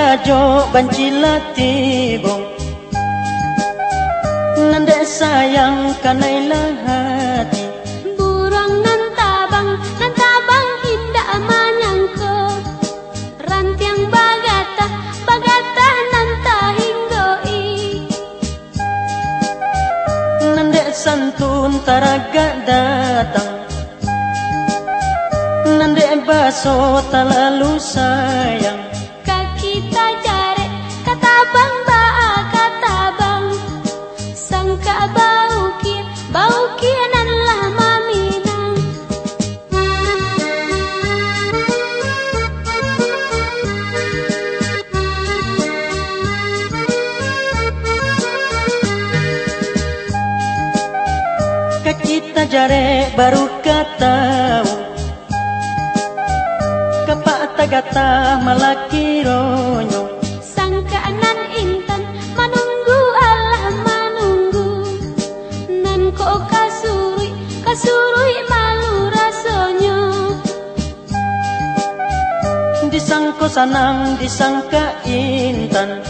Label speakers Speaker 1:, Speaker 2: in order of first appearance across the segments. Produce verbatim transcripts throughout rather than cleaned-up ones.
Speaker 1: jo bancila tibong nande sayang kanailah hati
Speaker 2: burang nan tabang nan tabang indah manyangko rantiang bagata bagata nan tahinggoi
Speaker 1: nande santun taraga datang nande baso talalu sayang
Speaker 2: kakita jare katabang baa katabang sangka bau kia bau kia nan lah maminang
Speaker 1: kakita jare baru katau kapak tagata malaki ronyo
Speaker 2: sangka nan intan manunggu Allah manunggu nan ko kasurui kasurui malu rasonyo
Speaker 1: disangko sanang disangka intan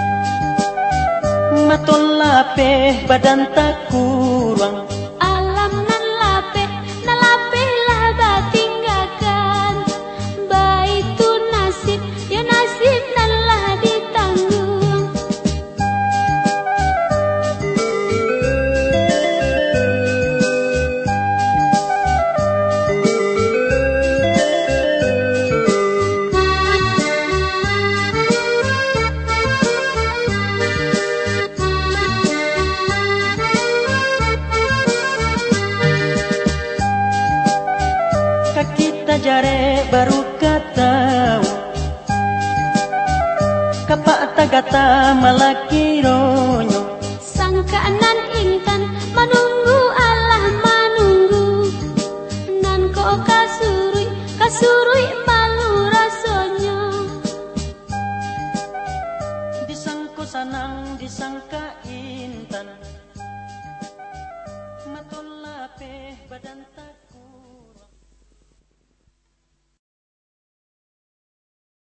Speaker 1: matol lape badan tak kurang
Speaker 2: alam nan lape na lape lah batinggakan baitu nasib ya nasib nan lah ditanggung
Speaker 1: kakita jare baru katau kapak tagata malaki ronyo
Speaker 2: sangka nan intan manunggu Allah manunggu nan ko kasurui kasurui malu rasonyo
Speaker 1: disangko sanang disangka intan matol lape badan tak